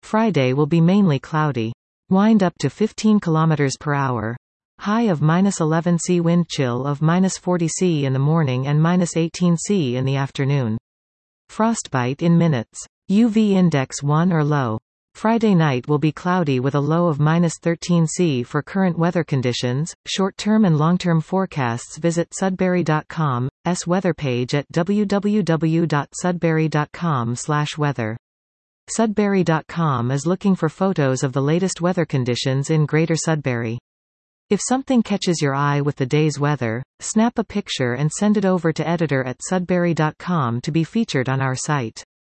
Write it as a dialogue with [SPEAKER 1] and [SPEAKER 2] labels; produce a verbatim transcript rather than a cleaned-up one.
[SPEAKER 1] Friday will be mainly cloudy. Wind up to fifteen kilometers per hour. High of minus eleven C, wind chill of minus forty C in the morning and minus eighteen C in the afternoon. Frostbite in minutes. U V index one or low. Friday night will be cloudy with a low of minus thirteen C. For current weather conditions, short-term and long-term forecasts, visit Sudbury dot com's weather page at w w w dot sudbury dot com slash weather. Sudbury dot com is looking for photos of the latest weather conditions in Greater Sudbury. If something catches your eye with the day's weather, snap a picture and send it over to editor at sudbury dot com to be featured on our site.